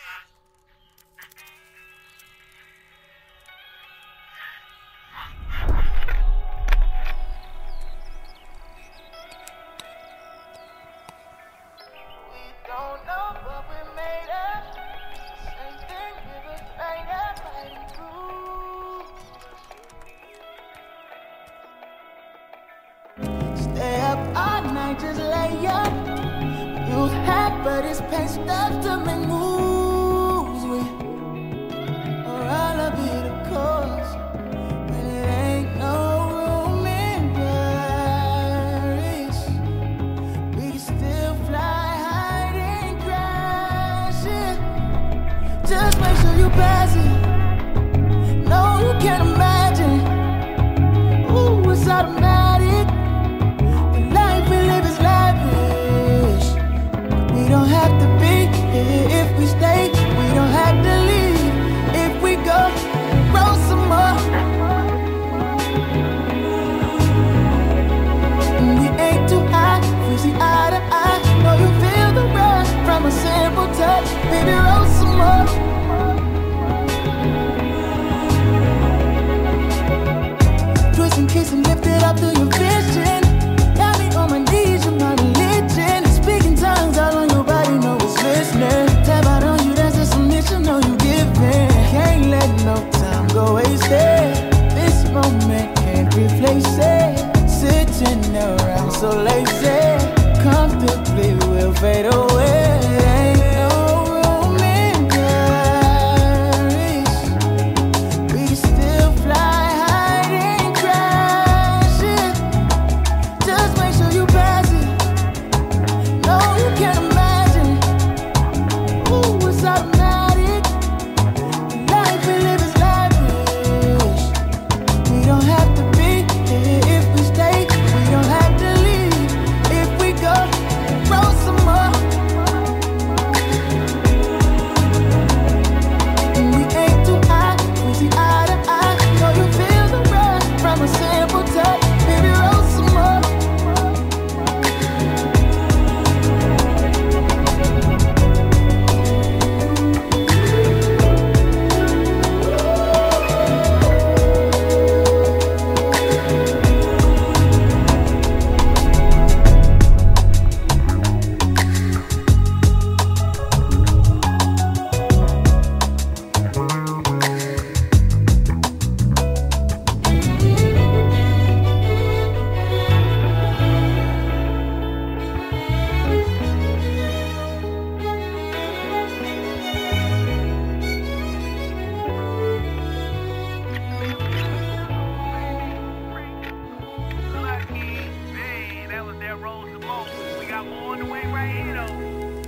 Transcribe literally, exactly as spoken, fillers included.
Don't know what we made of. Same thing with us right now, fighting through. Stay up all night, just lay up. Use hat, but it's paint stuff to make moves with. Or I'll be the cause. But it ain't no room in Paris. We can still fly. Just make sure you pass it. No, you can't imagine. Ooh, it's automatic. The life we live is lavish. We don't have to be here if we stay. We don't have to leave if we go. Roll some more. We ain't too high. We see eye to eye. Know you feel the rush from a simple touch. Baby, roll some more. Twist and kiss and lift it up to your vision. Got me on my knees, you're my religion. Speaking tongues all on your body, know it's listening. Tap out on you, that's a submission, know you giving. Can't let no time go wasted. This moment can't replace it. Sitting around so lazy, comfortably we'll fade away. Ain't no room in Paris. We can still fly high and crash it. Just make sure you pass it. No, you can't imagine. Ooh, it's automatic. The life we live is lavish. We don't have to be here if we stay. We don't have to leave if we go. Roll some more. And we ain't too high. We see eye to eye. Know you feel the rush from a simple touch. Baby, roll some more. Lucky, man, that was that Roll Some More. We got more on the way right here, though.